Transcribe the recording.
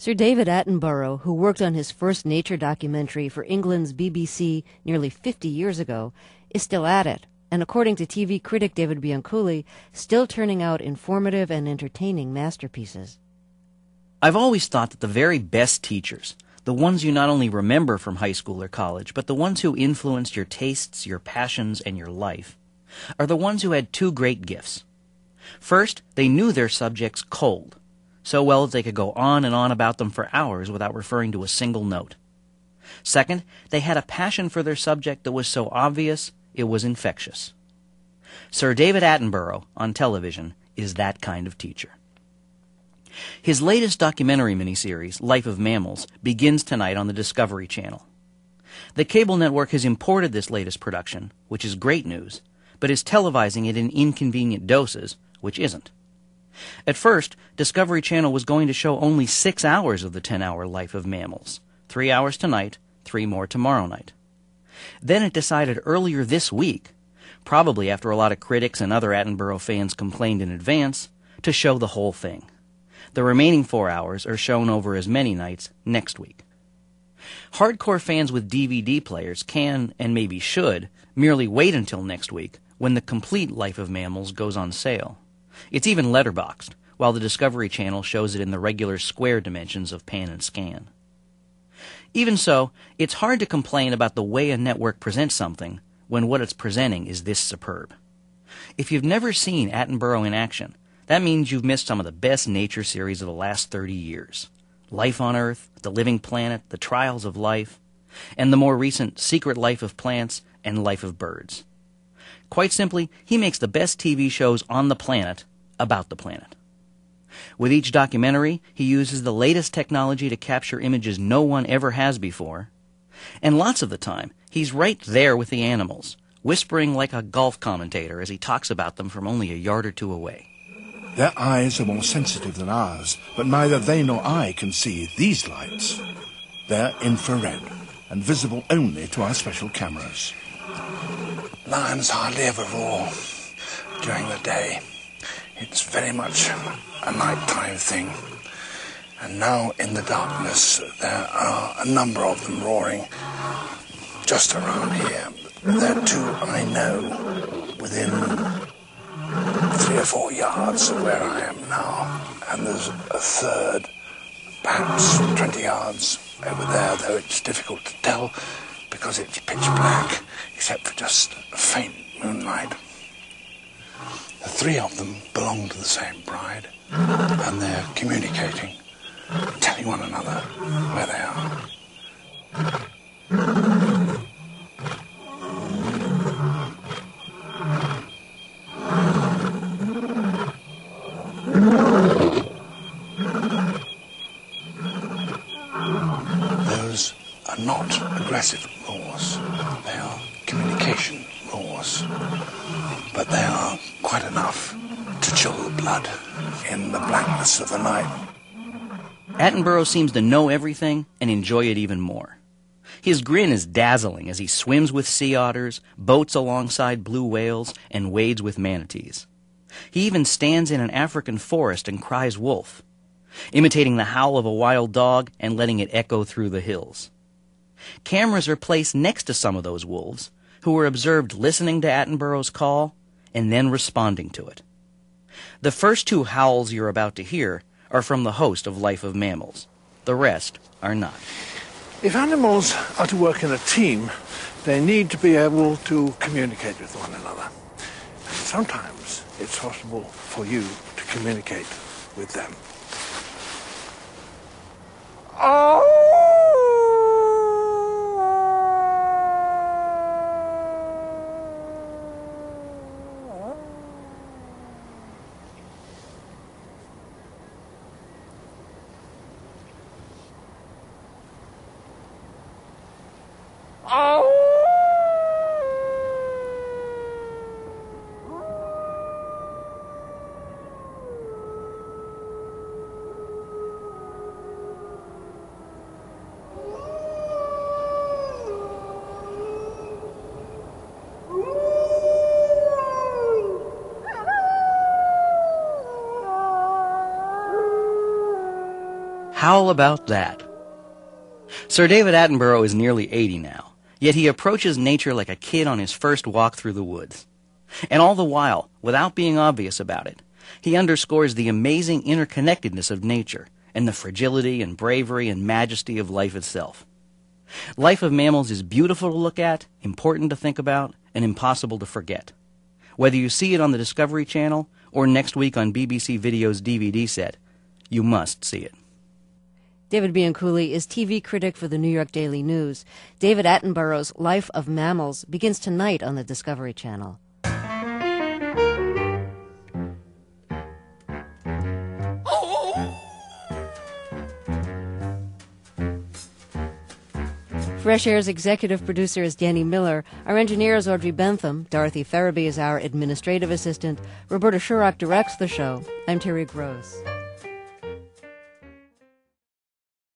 Sir David Attenborough, who worked on his first nature documentary for England's BBC nearly 50 years ago, is still at it, and according to TV critic David Bianculli, still turning out informative and entertaining masterpieces. I've always thought that the very best teachers, the ones you not only remember from high school or college, but the ones who influenced your tastes, your passions, and your life, are the ones who had two great gifts. First, they knew their subjects cold, so well that they could go on and on about them for hours without referring to a single note. Second, they had a passion for their subject that was so obvious it was infectious. Sir David Attenborough, on television, is that kind of teacher. His latest documentary miniseries, Life of Mammals, begins tonight on the Discovery Channel. The cable network has imported this latest production, which is great news, but is televising it in inconvenient doses, which isn't. At first, Discovery Channel was going to show only 6 hours of the 10-hour Life of Mammals, 3 hours tonight, 3 more tomorrow night. Then it decided earlier this week, probably after a lot of critics and other Attenborough fans complained in advance, to show the whole thing. The remaining 4 hours are shown over as many nights next week. Hardcore fans with DVD players can, and maybe should, merely wait until next week when the complete Life of Mammals goes on sale. It's even letterboxed, while the Discovery Channel shows it in the regular square dimensions of pan and scan. Even so, it's hard to complain about the way a network presents something when what it's presenting is this superb. If you've never seen Attenborough in action, that means you've missed some of the best nature series of the last 30 years. Life on Earth, The Living Planet, The Trials of Life, and the more recent Secret Life of Plants and Life of Birds. Quite simply, he makes the best TV shows on the planet about the planet. With each documentary, he uses the latest technology to capture images no one ever has before, and lots of the time, he's right there with the animals, whispering like a golf commentator as he talks about them from only a yard or two away. Their eyes are more sensitive than ours, but neither they nor I can see these lights. They're infrared and visible only to our special cameras. Lions hardly ever roar during the day. It's very much a nighttime thing. And now in the darkness there are a number of them roaring just around here. There are two I know within 3 or 4 yards of where I am now. And there's a third, perhaps 20 yards over there, though it's difficult to tell because it's pitch black, except for just a faint moonlight. The 3 of them belong to the same bride, and they're communicating, telling one another where they are. Those are not aggressive roars. They are communication roars. But they are quite enough to chill the blood in the blackness of the night. Attenborough seems to know everything and enjoy it even more. His grin is dazzling as he swims with sea otters, boats alongside blue whales, and wades with manatees. He even stands in an African forest and cries wolf, imitating the howl of a wild dog and letting it echo through the hills. Cameras are placed next to some of those wolves, who were observed listening to Attenborough's call and then responding to it. The first 2 howls you're about to hear are from the host of Life of Mammals. The rest are not. If animals are to work in a team, they need to be able to communicate with one another. And sometimes it's possible for you to communicate with them. How about that? Sir David Attenborough is nearly 80 now, yet he approaches nature like a kid on his first walk through the woods. And all the while, without being obvious about it, he underscores the amazing interconnectedness of nature and the fragility and bravery and majesty of life itself. Life of Mammals is beautiful to look at, important to think about, and impossible to forget. Whether you see it on the Discovery Channel or next week on BBC Video's DVD set, you must see it. David Bianculli is TV critic for the New York Daily News. David Attenborough's Life of Mammals begins tonight on the Discovery Channel. Fresh Air's executive producer is Danny Miller. Our engineer is Audrey Bentham. Dorothy Ferraby is our administrative assistant. Roberta Shurrock directs the show. I'm Terry Gross.